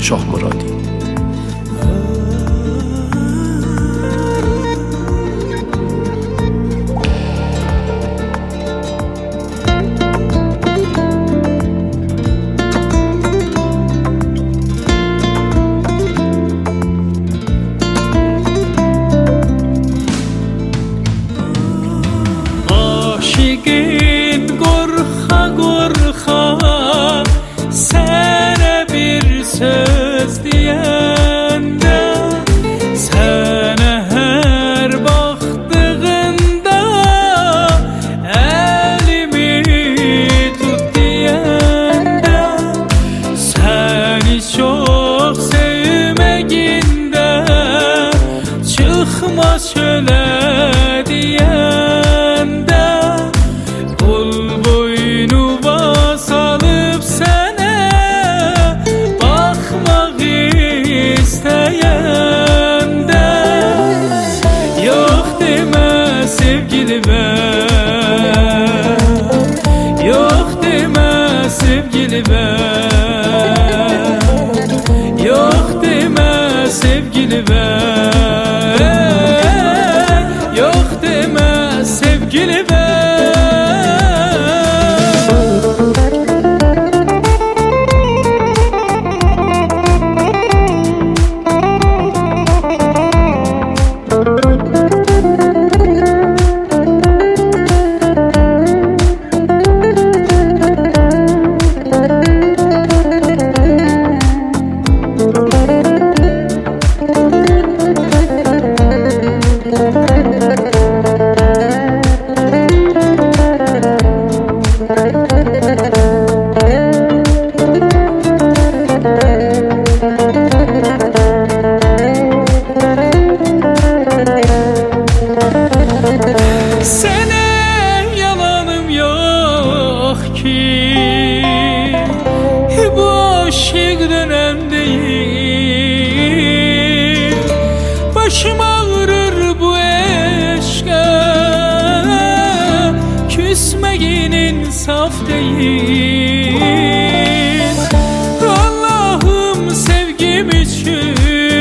Şah Muradi. Aşıkın korka korka sana bir söz diyende, sana her baktığında elimi tut diyende, seni çok sevmekinde çıkma şöyle diyende, kul boynu basalıp sana bakmak isteyende, yok deme sevgili ben, yok deme sevgili ben, yok deme sevgili ben, yok deme sevgili ben. Sana yalanım yok ki, bu aşık dönem değil. Başım ağrır bu aşka, küsmeyin insaf değil. Allah'ım sevgim için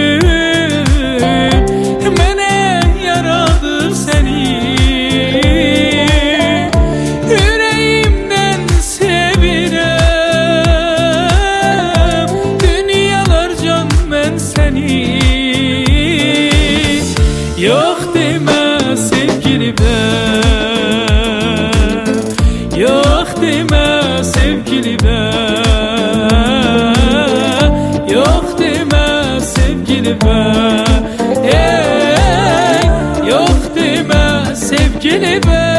mene yaradı seni. Yüreğimden sevirem, dünyalar can ben seni. Yok deme sevgili ben, yok deme sevgili ben, yok deme sevgili ben, yok deme sevgili ben.